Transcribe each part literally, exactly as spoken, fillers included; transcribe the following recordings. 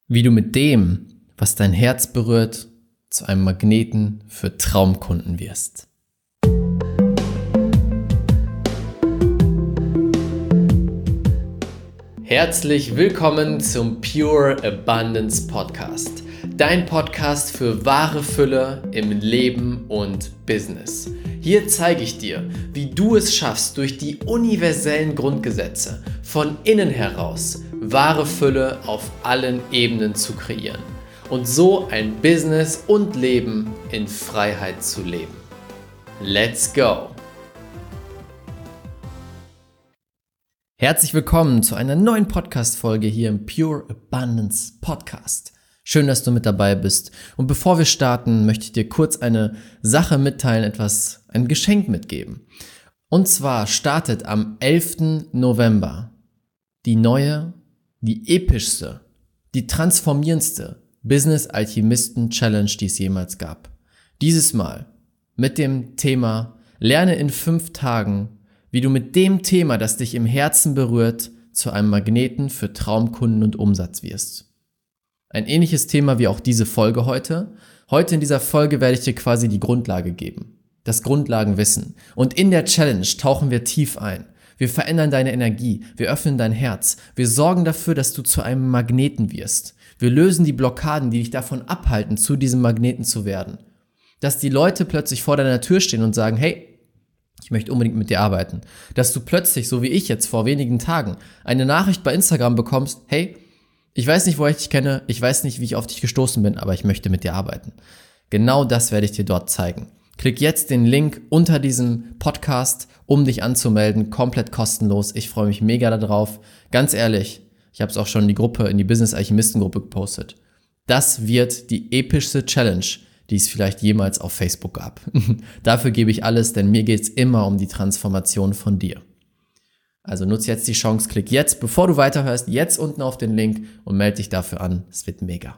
Wie du mit dem, was dein Herz berührt, zu einem Magneten für Traumkunden wirst. Herzlich willkommen zum Pure Abundance Podcast. Dein Podcast für wahre Fülle im Leben und Business. Hier zeige ich dir, wie du es schaffst, durch die universellen Grundgesetze von innen heraus wahre Fülle auf allen Ebenen zu kreieren und so ein Business und Leben in Freiheit zu leben. Let's go! Herzlich willkommen zu einer neuen Podcast-Folge hier im Pure Abundance Podcast. Schön, dass du mit dabei bist. Und bevor wir starten, möchte ich dir kurz eine Sache mitteilen, etwas, ein Geschenk mitgeben. Und zwar startet am elften November die neue, die epischste, die transformierendste Business Alchemisten Challenge, die es jemals gab. Dieses Mal mit dem Thema Lerne in fünf Tagen, wie du mit dem Thema, das dich im Herzen berührt, zu einem Magneten für Traumkunden und Umsatz wirst. Ein ähnliches Thema wie auch diese Folge heute. Heute in dieser Folge werde ich dir quasi die Grundlage geben, das Grundlagenwissen. Und in der Challenge tauchen wir tief ein. Wir verändern deine Energie, wir öffnen dein Herz, wir sorgen dafür, dass du zu einem Magneten wirst. Wir lösen die Blockaden, die dich davon abhalten, zu diesem Magneten zu werden. Dass die Leute plötzlich vor deiner Tür stehen und sagen, hey, ich möchte unbedingt mit dir arbeiten. Dass du plötzlich, so wie ich jetzt vor wenigen Tagen, eine Nachricht bei Instagram bekommst, hey, ich weiß nicht, woher ich dich kenne, ich weiß nicht, wie ich auf dich gestoßen bin, aber ich möchte mit dir arbeiten. Genau das werde ich dir dort zeigen. Klick jetzt den Link unter diesem Podcast, um dich anzumelden, komplett kostenlos. Ich freue mich mega darauf. Ganz ehrlich, ich habe es auch schon in die Gruppe, in die Business Alchemisten Gruppe gepostet. Das wird die epischste Challenge, die es vielleicht jemals auf Facebook gab. Dafür gebe ich alles, denn mir geht es immer um die Transformation von dir. Also nutze jetzt die Chance, klick jetzt, bevor du weiterhörst, jetzt unten auf den Link und melde dich dafür an. Es wird mega.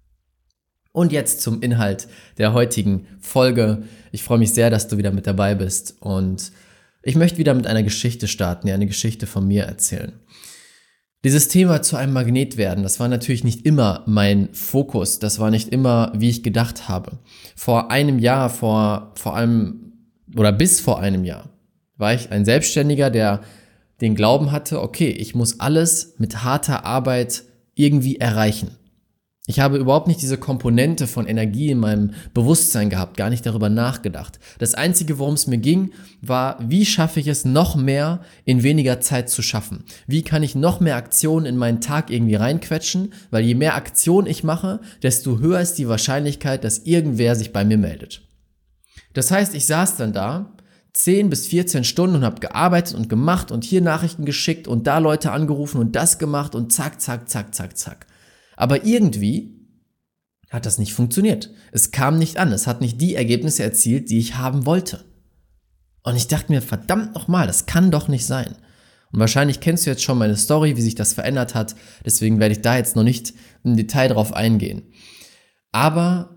Und jetzt zum Inhalt der heutigen Folge. Ich freue mich sehr, dass du wieder mit dabei bist und ich möchte wieder mit einer Geschichte starten, ja, eine Geschichte von mir erzählen. Dieses Thema zu einem Magnet werden, das war natürlich nicht immer mein Fokus, das war nicht immer, wie ich gedacht habe. Vor einem Jahr, vor, vor allem, oder bis vor einem Jahr, war ich ein Selbstständiger, der den Glauben hatte, okay, ich muss alles mit harter Arbeit irgendwie erreichen. Ich habe überhaupt nicht diese Komponente von Energie in meinem Bewusstsein gehabt, gar nicht darüber nachgedacht. Das Einzige, worum es mir ging, war, wie schaffe ich es, noch mehr in weniger Zeit zu schaffen? Wie kann ich noch mehr Aktionen in meinen Tag irgendwie reinquetschen? Weil je mehr Aktionen ich mache, desto höher ist die Wahrscheinlichkeit, dass irgendwer sich bei mir meldet. Das heißt, ich saß dann da, zehn bis vierzehn Stunden und habe gearbeitet und gemacht und hier Nachrichten geschickt und da Leute angerufen und das gemacht und zack, zack, zack, zack, zack. Aber irgendwie hat das nicht funktioniert. Es kam nicht an. Es hat nicht die Ergebnisse erzielt, die ich haben wollte. Und ich dachte mir, verdammt nochmal, das kann doch nicht sein. Und wahrscheinlich kennst du jetzt schon meine Story, wie sich das verändert hat. Deswegen werde ich da jetzt noch nicht im Detail drauf eingehen. Aber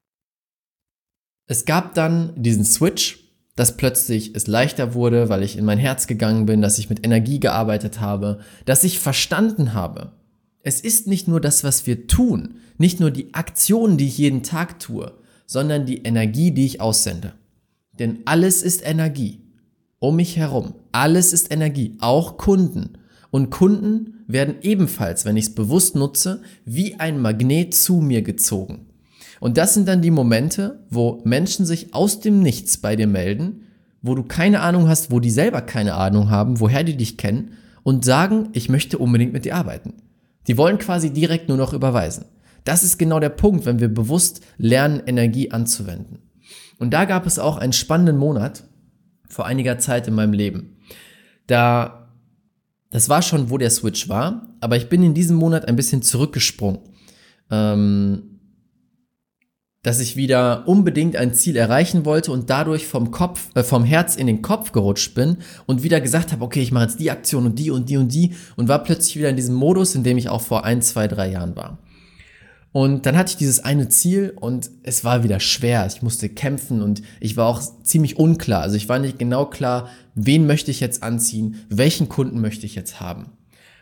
es gab dann diesen Switch, dass plötzlich es leichter wurde, weil ich in mein Herz gegangen bin, dass ich mit Energie gearbeitet habe, dass ich verstanden habe, es ist nicht nur das, was wir tun, nicht nur die Aktionen, die ich jeden Tag tue, sondern die Energie, die ich aussende. Denn alles ist Energie. Um mich herum. Alles ist Energie. Auch Kunden. Und Kunden werden ebenfalls, wenn ich es bewusst nutze, wie ein Magnet zu mir gezogen. Und das sind dann die Momente, wo Menschen sich aus dem Nichts bei dir melden, wo du keine Ahnung hast, wo die selber keine Ahnung haben, woher die dich kennen und sagen, ich möchte unbedingt mit dir arbeiten. Die wollen quasi direkt nur noch überweisen. Das ist genau der Punkt, wenn wir bewusst lernen, Energie anzuwenden. Und da gab es auch einen spannenden Monat vor einiger Zeit in meinem Leben. Da, das war schon, wo der Switch war, aber ich bin in diesem Monat ein bisschen zurückgesprungen. Ähm, dass ich wieder unbedingt ein Ziel erreichen wollte und dadurch vom Kopf, äh, vom Herz in den Kopf gerutscht bin und wieder gesagt habe, okay, ich mache jetzt die Aktion und die und die und die und war plötzlich wieder in diesem Modus, in dem ich auch vor ein, zwei, drei Jahren war. Und dann hatte ich dieses eine Ziel und es war wieder schwer. Ich musste kämpfen und ich war auch ziemlich unklar. Also ich war nicht genau klar, wen möchte ich jetzt anziehen, welchen Kunden möchte ich jetzt haben.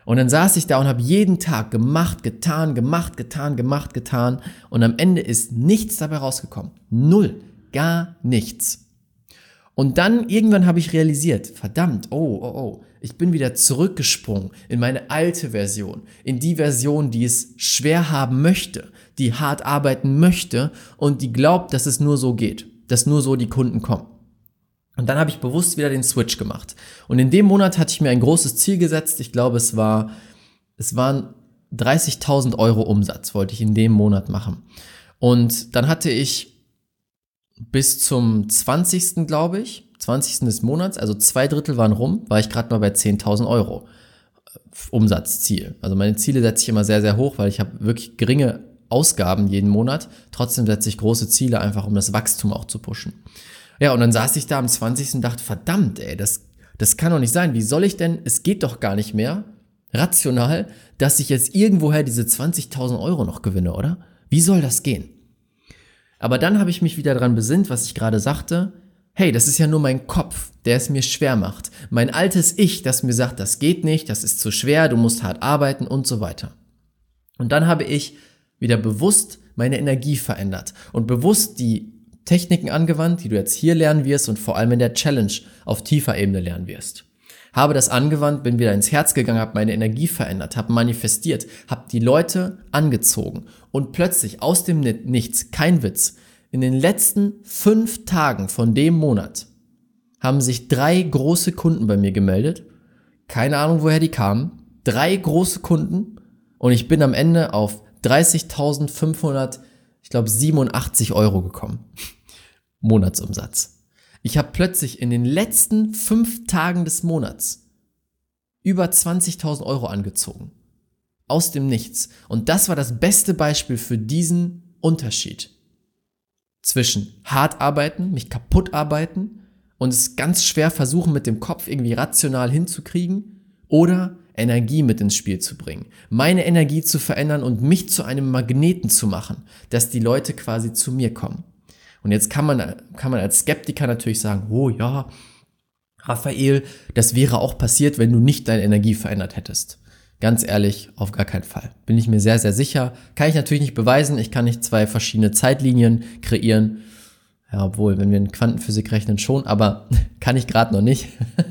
Und dann saß ich da und habe jeden Tag gemacht, getan, gemacht, getan, gemacht, getan und am Ende ist nichts dabei rausgekommen. Null, gar nichts. Und dann irgendwann habe ich realisiert, verdammt, oh, oh, oh, ich bin wieder zurückgesprungen in meine alte Version, in die Version, die es schwer haben möchte, die hart arbeiten möchte und die glaubt, dass es nur so geht, dass nur so die Kunden kommen. Und dann habe ich bewusst wieder den Switch gemacht. Und in dem Monat hatte ich mir ein großes Ziel gesetzt. Ich glaube, es war, es waren dreißigtausend Euro Umsatz, wollte ich in dem Monat machen. Und dann hatte ich bis zum zwanzigsten glaube ich, zwanzigsten des Monats, also zwei Drittel waren rum, war ich gerade mal bei zehntausend Euro Umsatzziel. Also meine Ziele setze ich immer sehr, sehr hoch, weil ich habe wirklich geringe Ausgaben jeden Monat. Trotzdem setze ich große Ziele einfach, um das Wachstum auch zu pushen. Ja, und dann saß ich da am zwanzigsten und dachte, verdammt, ey, das, das kann doch nicht sein. Wie soll ich denn, es geht doch gar nicht mehr, rational, dass ich jetzt irgendwoher diese zwanzigtausend Euro noch gewinne, oder? Wie soll das gehen? Aber dann habe ich mich wieder dran besinnt, was ich gerade sagte. Hey, das ist ja nur mein Kopf, der es mir schwer macht. Mein altes Ich, das mir sagt, das geht nicht, das ist zu schwer, du musst hart arbeiten und so weiter. Und dann habe ich wieder bewusst meine Energie verändert und bewusst die Techniken angewandt, die du jetzt hier lernen wirst und vor allem in der Challenge auf tiefer Ebene lernen wirst. Habe das angewandt, bin wieder ins Herz gegangen, habe meine Energie verändert, habe manifestiert, habe die Leute angezogen und plötzlich aus dem Nichts, kein Witz, in den letzten fünf Tagen von dem Monat haben sich drei große Kunden bei mir gemeldet. Keine Ahnung, woher die kamen. Drei große Kunden und ich bin am Ende auf dreißigtausendfünfhundert, ich glaube siebenundachtzig Euro gekommen. Monatsumsatz. Ich habe plötzlich in den letzten fünf Tagen des Monats über zwanzigtausend Euro angezogen. Aus dem Nichts. Und das war das beste Beispiel für diesen Unterschied. Zwischen hart arbeiten, mich kaputt arbeiten und es ganz schwer versuchen, mit dem Kopf irgendwie rational hinzukriegen oder Energie mit ins Spiel zu bringen. Meine Energie zu verändern und mich zu einem Magneten zu machen, dass die Leute quasi zu mir kommen. Und jetzt kann man, kann man als Skeptiker natürlich sagen, oh ja, Raphael, das wäre auch passiert, wenn du nicht deine Energie verändert hättest. Ganz ehrlich, auf gar keinen Fall. Bin ich mir sehr, sehr sicher. Kann ich natürlich nicht beweisen. Ich kann nicht zwei verschiedene Zeitlinien kreieren. Ja, obwohl, wenn wir in Quantenphysik rechnen schon, aber kann ich gerade noch nicht.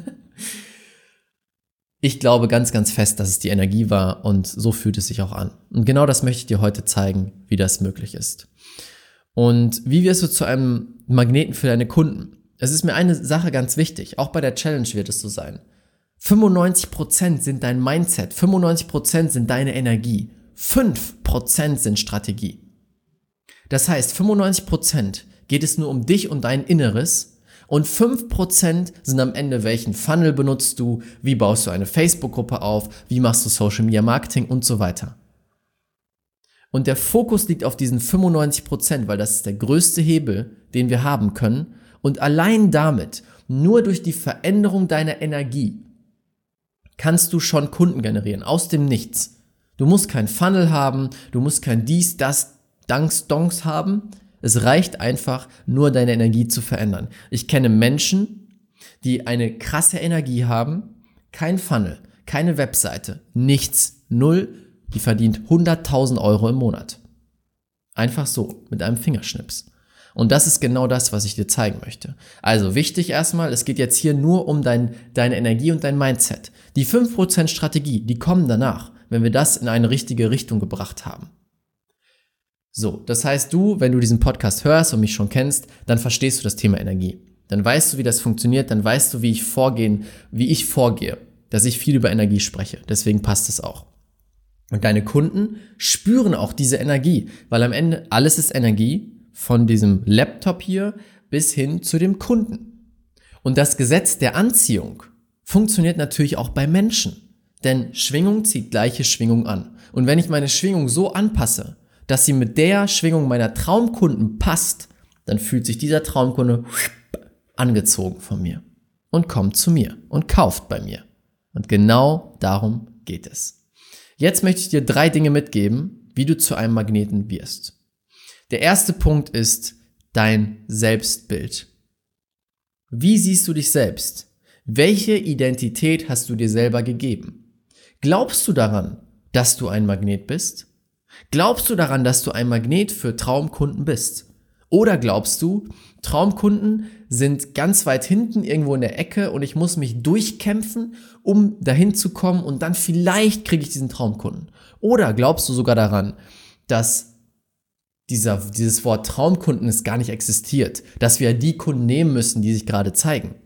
Ich glaube ganz, ganz fest, dass es die Energie war und so fühlt es sich auch an. Und genau das möchte ich dir heute zeigen, wie das möglich ist. Und wie wirst du zu einem Magneten für deine Kunden? Es ist mir eine Sache ganz wichtig, auch bei der Challenge wird es so sein. fünfundneunzig Prozent sind dein Mindset, fünfundneunzig Prozent sind deine Energie, fünf Prozent sind Strategie. Das heißt, fünfundneunzig Prozent geht es nur um dich und dein Inneres und fünf Prozent sind am Ende, welchen Funnel benutzt du, wie baust du eine Facebook-Gruppe auf, wie machst du Social Media Marketing und so weiter. Und der Fokus liegt auf diesen fünfundneunzig Prozent, weil das ist der größte Hebel, den wir haben können. Und allein damit, nur durch die Veränderung deiner Energie, kannst du schon Kunden generieren, aus dem Nichts. Du musst kein Funnel haben, du musst kein dies, das, Danks, Donks haben. Es reicht einfach, nur deine Energie zu verändern. Ich kenne Menschen, die eine krasse Energie haben, kein Funnel, keine Webseite, nichts, null, die verdient hunderttausend Euro im Monat. Einfach so, mit einem Fingerschnips. Und das ist genau das, was ich dir zeigen möchte. Also wichtig erstmal, es geht jetzt hier nur um dein, deine Energie und dein Mindset. Die fünf Prozent Strategie, die kommen danach, wenn wir das in eine richtige Richtung gebracht haben. So, das heißt du, wenn du diesen Podcast hörst und mich schon kennst, dann verstehst du das Thema Energie. Dann weißt du, wie das funktioniert, dann weißt du, wie ich vorgehen, wie ich vorgehe, dass ich viel über Energie spreche. Deswegen passt es auch. Und deine Kunden spüren auch diese Energie, weil am Ende alles ist Energie, von diesem Laptop hier bis hin zu dem Kunden. Und das Gesetz der Anziehung funktioniert natürlich auch bei Menschen, denn Schwingung zieht gleiche Schwingung an. Und wenn ich meine Schwingung so anpasse, dass sie mit der Schwingung meiner Traumkunden passt, dann fühlt sich dieser Traumkunde angezogen von mir und kommt zu mir und kauft bei mir. Und genau darum geht es. Jetzt möchte ich dir drei Dinge mitgeben, wie du zu einem Magneten wirst. Der erste Punkt ist dein Selbstbild. Wie siehst du dich selbst? Welche Identität hast du dir selber gegeben? Glaubst du daran, dass du ein Magnet bist? Glaubst du daran, dass du ein Magnet für Traumkunden bist? Oder glaubst du, Traumkunden sind ganz weit hinten irgendwo in der Ecke und ich muss mich durchkämpfen, um dahin zu kommen und dann vielleicht kriege ich diesen Traumkunden? Oder glaubst du sogar daran, dass dieser, dieses Wort Traumkunden es gar nicht existiert, dass wir die Kunden nehmen müssen, die sich gerade zeigen?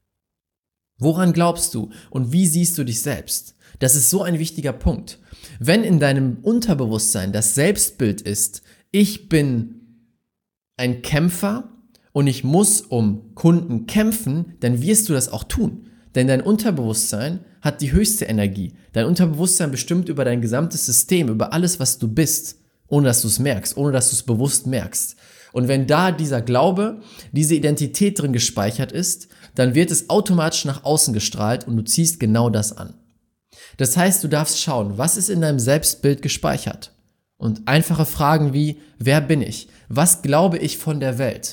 Woran glaubst du und wie siehst du dich selbst? Das ist so ein wichtiger Punkt. Wenn in deinem Unterbewusstsein das Selbstbild ist, ich bin ein Kämpfer und ich muss um Kunden kämpfen, dann wirst du das auch tun. Denn dein Unterbewusstsein hat die höchste Energie. Dein Unterbewusstsein bestimmt über dein gesamtes System, über alles, was du bist, ohne dass du es merkst, ohne dass du es bewusst merkst. Und wenn da dieser Glaube, diese Identität drin gespeichert ist, dann wird es automatisch nach außen gestrahlt und du ziehst genau das an. Das heißt, du darfst schauen, was ist in deinem Selbstbild gespeichert? Und einfache Fragen wie, wer bin ich? Was glaube ich von der Welt?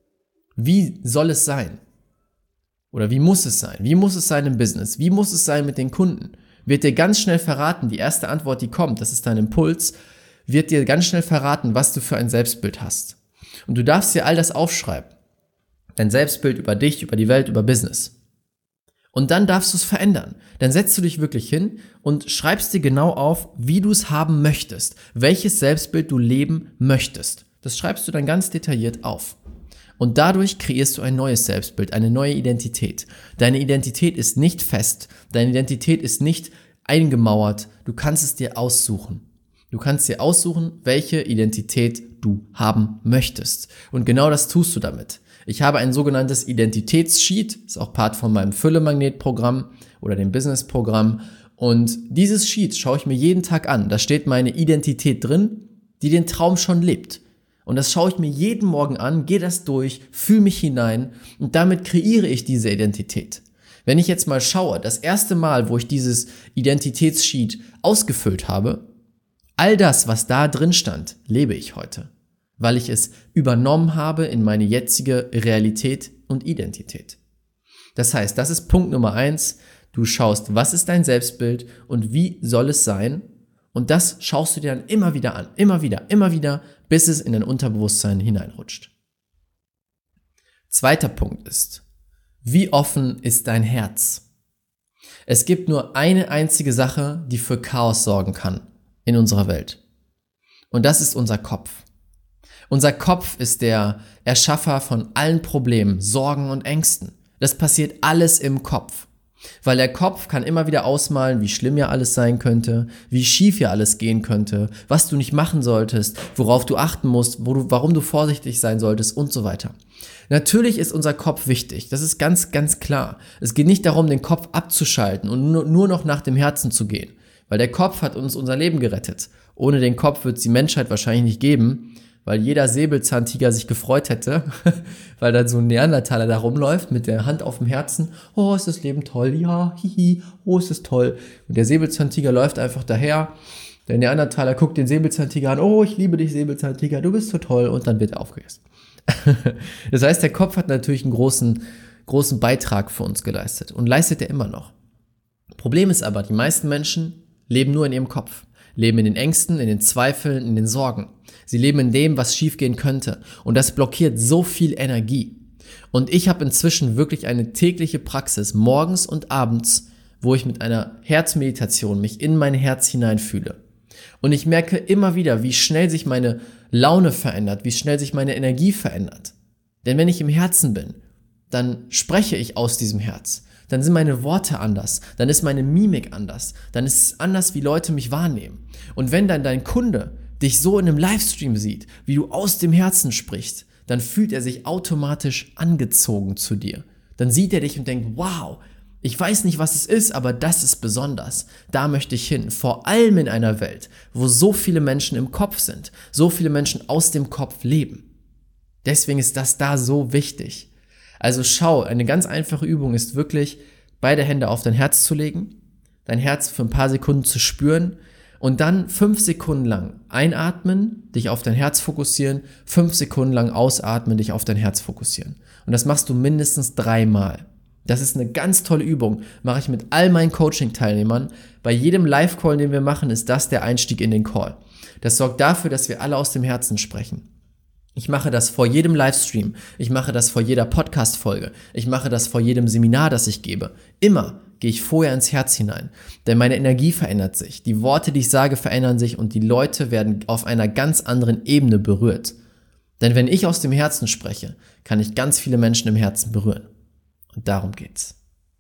Wie soll es sein? Oder wie muss es sein? Wie muss es sein im Business? Wie muss es sein mit den Kunden? Wird dir ganz schnell verraten, die erste Antwort, die kommt, das ist dein Impuls, wird dir ganz schnell verraten, was du für ein Selbstbild hast. Und du darfst dir all das aufschreiben. Dein Selbstbild über dich, über die Welt, über Business. Und dann darfst du es verändern. Dann setzt du dich wirklich hin und schreibst dir genau auf, wie du es haben möchtest. Welches Selbstbild du leben möchtest. Das schreibst du dann ganz detailliert auf. Und dadurch kreierst du ein neues Selbstbild, eine neue Identität. Deine Identität ist nicht fest. Deine Identität ist nicht eingemauert. Du kannst es dir aussuchen. Du kannst dir aussuchen, welche Identität du haben möchtest. Und genau das tust du damit. Ich habe ein sogenanntes Identitätssheet, ist auch Part von meinem Fülle-Magnet-Programm oder dem Business-Programm. Und dieses Sheet schaue ich mir jeden Tag an. Da steht meine Identität drin, die den Traum schon lebt. Und das schaue ich mir jeden Morgen an, gehe das durch, fühle mich hinein und damit kreiere ich diese Identität. Wenn ich jetzt mal schaue, das erste Mal, wo ich dieses Identitätssheet ausgefüllt habe, all das, was da drin stand, lebe ich heute, weil ich es übernommen habe in meine jetzige Realität und Identität. Das heißt, das ist Punkt Nummer eins. Du schaust, was ist dein Selbstbild und wie soll es sein? Und das schaust du dir dann immer wieder an, immer wieder, immer wieder, bis es in dein Unterbewusstsein hineinrutscht. Zweiter Punkt ist, wie offen ist dein Herz? Es gibt nur eine einzige Sache, die für Chaos sorgen kann in unserer Welt. Und das ist unser Kopf. Unser Kopf ist der Erschaffer von allen Problemen, Sorgen und Ängsten. Das passiert alles im Kopf. Weil der Kopf kann immer wieder ausmalen, wie schlimm ja alles sein könnte, wie schief ja alles gehen könnte, was du nicht machen solltest, worauf du achten musst, wo du, warum du vorsichtig sein solltest und so weiter. Natürlich ist unser Kopf wichtig, das ist ganz, ganz klar. Es geht nicht darum, den Kopf abzuschalten und nur, nur noch nach dem Herzen zu gehen, weil der Kopf hat uns unser Leben gerettet. Ohne den Kopf wird es die Menschheit wahrscheinlich nicht geben, weil jeder Säbelzahntiger sich gefreut hätte, weil dann so ein Neandertaler da rumläuft mit der Hand auf dem Herzen. Oh, ist das Leben toll, ja, hihi, oh, ist es toll. Und der Säbelzahntiger läuft einfach daher. Der Neandertaler guckt den Säbelzahntiger an. Oh, ich liebe dich, Säbelzahntiger, du bist so toll. Und dann wird er aufgegessen. Das heißt, der Kopf hat natürlich einen großen, großen Beitrag für uns geleistet und leistet er immer noch. Problem ist aber, die meisten Menschen leben nur in ihrem Kopf. Leben in den Ängsten, in den Zweifeln, in den Sorgen. Sie leben in dem, was schiefgehen könnte. Und das blockiert so viel Energie. Und ich habe inzwischen wirklich eine tägliche Praxis, morgens und abends, wo ich mit einer Herzmeditation mich in mein Herz hineinfühle. Und ich merke immer wieder, wie schnell sich meine Laune verändert, wie schnell sich meine Energie verändert. Denn wenn ich im Herzen bin, dann spreche ich aus diesem Herz. Dann sind meine Worte anders, dann ist meine Mimik anders, dann ist es anders, wie Leute mich wahrnehmen. Und wenn dann dein Kunde dich so in einem Livestream sieht, wie du aus dem Herzen sprichst, dann fühlt er sich automatisch angezogen zu dir. Dann sieht er dich und denkt, wow, ich weiß nicht, was es ist, aber das ist besonders. Da möchte ich hin. Vor allem in einer Welt, wo so viele Menschen im Kopf sind, so viele Menschen aus dem Kopf leben. Deswegen ist das da so wichtig. Also schau, eine ganz einfache Übung ist wirklich, beide Hände auf dein Herz zu legen, dein Herz für ein paar Sekunden zu spüren und dann fünf Sekunden lang einatmen, dich auf dein Herz fokussieren, fünf Sekunden lang ausatmen, dich auf dein Herz fokussieren. Und das machst du mindestens dreimal. Das ist eine ganz tolle Übung, mache ich mit all meinen Coaching-Teilnehmern. Bei jedem Live-Call, den wir machen, ist das der Einstieg in den Call. Das sorgt dafür, dass wir alle aus dem Herzen sprechen. Ich mache das vor jedem Livestream, ich mache das vor jeder Podcast-Folge, ich mache das vor jedem Seminar, das ich gebe. Immer gehe ich vorher ins Herz hinein, denn meine Energie verändert sich, die Worte, die ich sage, verändern sich und die Leute werden auf einer ganz anderen Ebene berührt. Denn wenn ich aus dem Herzen spreche, kann ich ganz viele Menschen im Herzen berühren. Und darum geht's.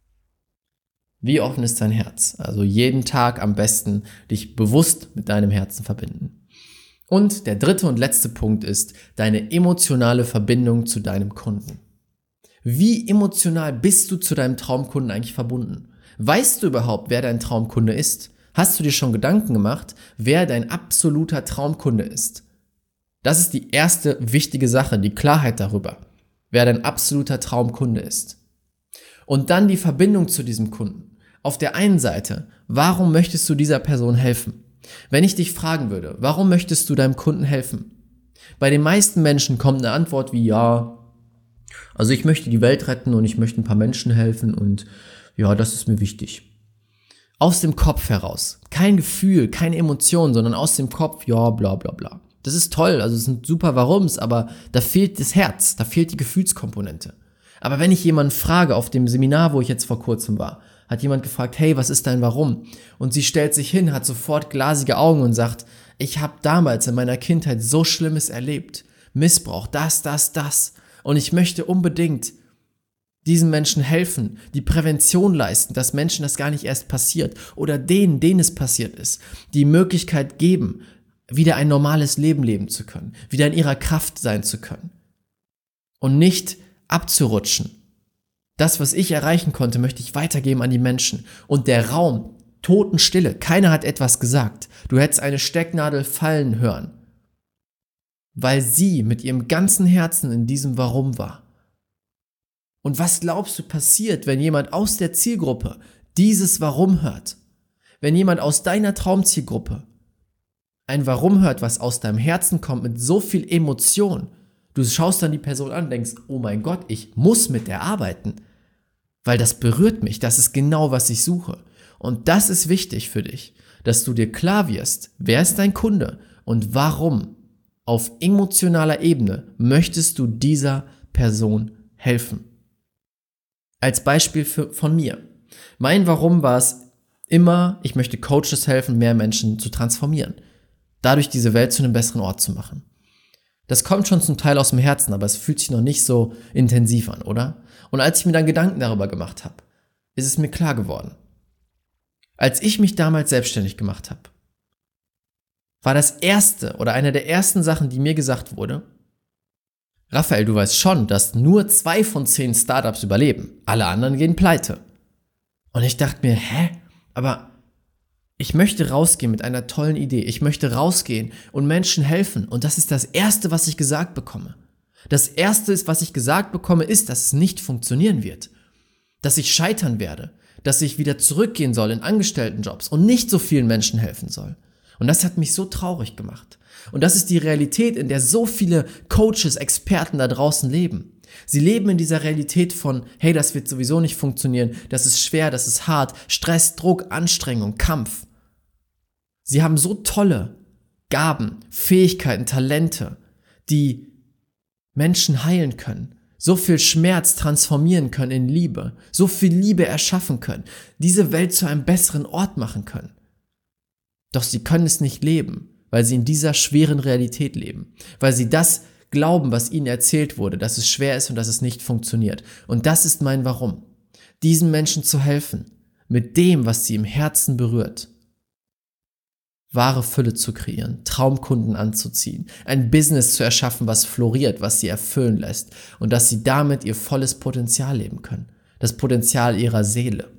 Wie offen ist dein Herz? Also jeden Tag am besten dich bewusst mit deinem Herzen verbinden. Und der dritte und letzte Punkt ist deine emotionale Verbindung zu deinem Kunden. Wie emotional bist du zu deinem Traumkunden eigentlich verbunden? Weißt du überhaupt, wer dein Traumkunde ist? Hast du dir schon Gedanken gemacht, wer dein absoluter Traumkunde ist? Das ist die erste wichtige Sache, die Klarheit darüber, wer dein absoluter Traumkunde ist. Und dann die Verbindung zu diesem Kunden. Auf der einen Seite, warum möchtest du dieser Person helfen? Wenn ich dich fragen würde, warum möchtest du deinem Kunden helfen? Bei den meisten Menschen kommt eine Antwort wie ja, also ich möchte die Welt retten und ich möchte ein paar Menschen helfen und ja, das ist mir wichtig. Aus dem Kopf heraus. Kein Gefühl, keine Emotion, sondern aus dem Kopf, ja, bla bla bla. Das ist toll, also es sind super Warums, aber da fehlt das Herz, da fehlt die Gefühlskomponente. Aber wenn ich jemanden frage, auf dem Seminar, wo ich jetzt vor kurzem war, hat jemand gefragt, hey, was ist dein Warum? Und sie stellt sich hin, hat sofort glasige Augen und sagt, ich habe damals in meiner Kindheit so Schlimmes erlebt. Missbrauch, das, das, das. Und ich möchte unbedingt diesen Menschen helfen, die Prävention leisten, dass Menschen das gar nicht erst passiert oder denen, denen es passiert ist, die Möglichkeit geben, wieder ein normales Leben leben zu können, wieder in ihrer Kraft sein zu können und nicht abzurutschen. Das, was ich erreichen konnte, möchte ich weitergeben an die Menschen. Und der Raum, Totenstille, keiner hat etwas gesagt. Du hättest eine Stecknadel fallen hören, weil sie mit ihrem ganzen Herzen in diesem Warum war. Und was glaubst du passiert, wenn jemand aus der Zielgruppe dieses Warum hört? Wenn jemand aus deiner Traumzielgruppe ein Warum hört, was aus deinem Herzen kommt, mit so viel Emotion, du schaust dann die Person an und denkst, oh mein Gott, ich muss mit der arbeiten, weil das berührt mich, das ist genau, was ich suche. Und das ist wichtig für dich, dass du dir klar wirst, wer ist dein Kunde und warum auf emotionaler Ebene möchtest du dieser Person helfen. Als Beispiel für, von mir. Mein Warum war es immer, ich möchte Coaches helfen, mehr Menschen zu transformieren. Dadurch diese Welt zu einem besseren Ort zu machen. Das kommt schon zum Teil aus dem Herzen, aber es fühlt sich noch nicht so intensiv an, oder? Und als ich mir dann Gedanken darüber gemacht habe, ist es mir klar geworden. Als ich mich damals selbstständig gemacht habe, war das erste oder eine der ersten Sachen, die mir gesagt wurde, Raphael, du weißt schon, dass nur zwei von zehn Startups überleben. Alle anderen gehen pleite. Und ich dachte mir, hä? Aber ich möchte rausgehen mit einer tollen Idee. Ich möchte rausgehen und Menschen helfen. Und das ist das Erste, was ich gesagt bekomme. Das Erste, was ich gesagt bekomme, ist, dass es nicht funktionieren wird. Dass ich scheitern werde. Dass ich wieder zurückgehen soll in Angestelltenjobs und nicht so vielen Menschen helfen soll. Und das hat mich so traurig gemacht. Und das ist die Realität, in der so viele Coaches, Experten da draußen leben. Sie leben in dieser Realität von, hey, das wird sowieso nicht funktionieren, das ist schwer, das ist hart, Stress, Druck, Anstrengung, Kampf. Sie haben so tolle Gaben, Fähigkeiten, Talente, die Menschen heilen können, so viel Schmerz transformieren können in Liebe, so viel Liebe erschaffen können, diese Welt zu einem besseren Ort machen können. Doch sie können es nicht leben, weil sie in dieser schweren Realität leben, weil sie das glauben, was ihnen erzählt wurde, dass es schwer ist und dass es nicht funktioniert. Und das ist mein Warum, diesen Menschen zu helfen, mit dem, was sie im Herzen berührt, wahre Fülle zu kreieren, Traumkunden anzuziehen, ein Business zu erschaffen, was floriert, was sie erfüllen lässt und dass sie damit ihr volles Potenzial leben können, das Potenzial ihrer Seele.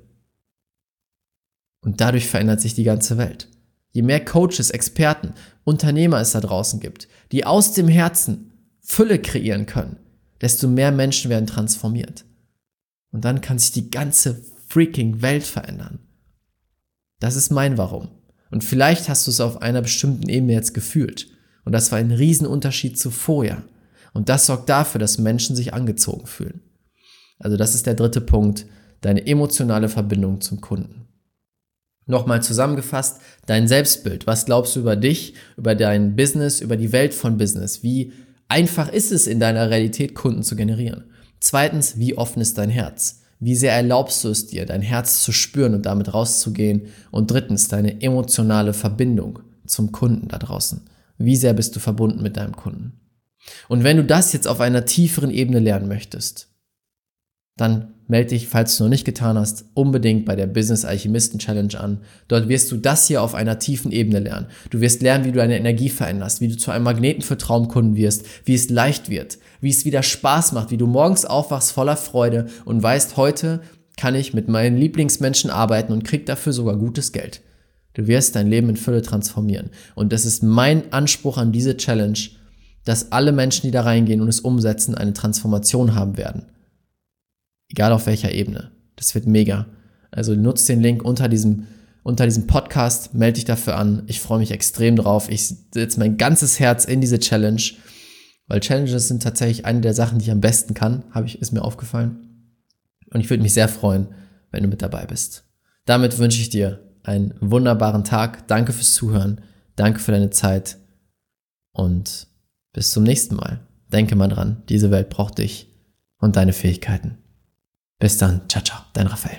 Und dadurch verändert sich die ganze Welt. Je mehr Coaches, Experten, Unternehmer es da draußen gibt, die aus dem Herzen Fülle kreieren können, desto mehr Menschen werden transformiert. Und dann kann sich die ganze freaking Welt verändern. Das ist mein Warum. Und vielleicht hast du es auf einer bestimmten Ebene jetzt gefühlt. Und das war ein Riesenunterschied zu vorher. Und das sorgt dafür, dass Menschen sich angezogen fühlen. Also das ist der dritte Punkt, deine emotionale Verbindung zum Kunden. Nochmal zusammengefasst, dein Selbstbild. Was glaubst du über dich, über dein Business, über die Welt von Business? Wie einfach ist es in deiner Realität, Kunden zu generieren? Zweitens, wie offen ist dein Herz? Wie sehr erlaubst du es dir, dein Herz zu spüren und damit rauszugehen? Und drittens, deine emotionale Verbindung zum Kunden da draußen. Wie sehr bist du verbunden mit deinem Kunden? Und wenn du das jetzt auf einer tieferen Ebene lernen möchtest, dann melde dich, falls du noch nicht getan hast, unbedingt bei der Business Alchemisten Challenge an. Dort wirst du das hier auf einer tiefen Ebene lernen. Du wirst lernen, wie du deine Energie veränderst, wie du zu einem Magneten für Traumkunden wirst, wie es leicht wird, wie es wieder Spaß macht, wie du morgens aufwachst voller Freude und weißt, heute kann ich mit meinen Lieblingsmenschen arbeiten und krieg dafür sogar gutes Geld. Du wirst dein Leben in Fülle transformieren. Und das ist mein Anspruch an diese Challenge, dass alle Menschen, die da reingehen und es umsetzen, eine Transformation haben werden. Egal auf welcher Ebene. Das wird mega. Also nutzt den Link unter diesem, unter diesem Podcast, melde dich dafür an. Ich freue mich extrem drauf. Ich setze mein ganzes Herz in diese Challenge, weil Challenges sind tatsächlich eine der Sachen, die ich am besten kann, habe ich, ist mir aufgefallen. Und ich würde mich sehr freuen, wenn du mit dabei bist. Damit wünsche ich dir einen wunderbaren Tag. Danke fürs Zuhören. Danke für deine Zeit. Und bis zum nächsten Mal. Denke mal dran, diese Welt braucht dich und deine Fähigkeiten. Bis dann. Ciao, ciao. Dein Raphael.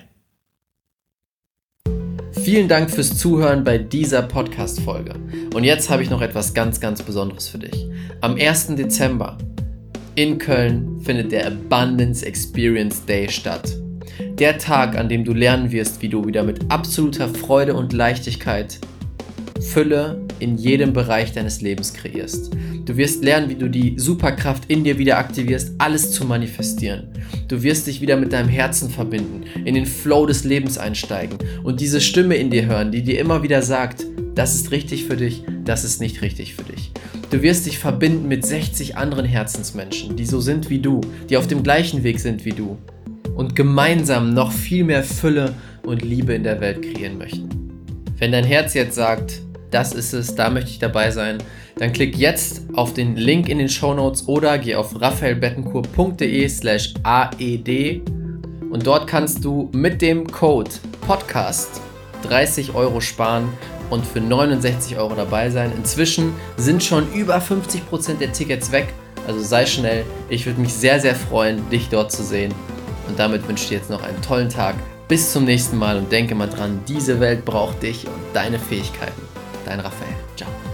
Vielen Dank fürs Zuhören bei dieser Podcast-Folge. Und jetzt habe ich noch etwas ganz, ganz Besonderes für dich. Am ersten Dezember in Köln findet der Abundance Experience Day statt. Der Tag, an dem du lernen wirst, wie du wieder mit absoluter Freude und Leichtigkeit Fülle in jedem Bereich deines Lebens kreierst. Du wirst lernen, wie du die Superkraft in dir wieder aktivierst, alles zu manifestieren. Du wirst dich wieder mit deinem Herzen verbinden, in den Flow des Lebens einsteigen und diese Stimme in dir hören, die dir immer wieder sagt, das ist richtig für dich, das ist nicht richtig für dich. Du wirst dich verbinden mit sechzig anderen Herzensmenschen, die so sind wie du, die auf dem gleichen Weg sind wie du und gemeinsam noch viel mehr Fülle und Liebe in der Welt kreieren möchten. Wenn dein Herz jetzt sagt, das ist es, da möchte ich dabei sein, dann klick jetzt auf den Link in den Shownotes oder geh auf raphaelbettencourt.de slash aed und dort kannst du mit dem Code Podcast dreißig Euro sparen und für neunundsechzig Euro dabei sein. Inzwischen sind schon über fünfzig Prozent der Tickets weg, also sei schnell. Ich würde mich sehr, sehr freuen, dich dort zu sehen. Und damit wünsche ich dir jetzt noch einen tollen Tag. Bis zum nächsten Mal und denke mal dran, diese Welt braucht dich und deine Fähigkeiten. Dein Raphael. Ciao.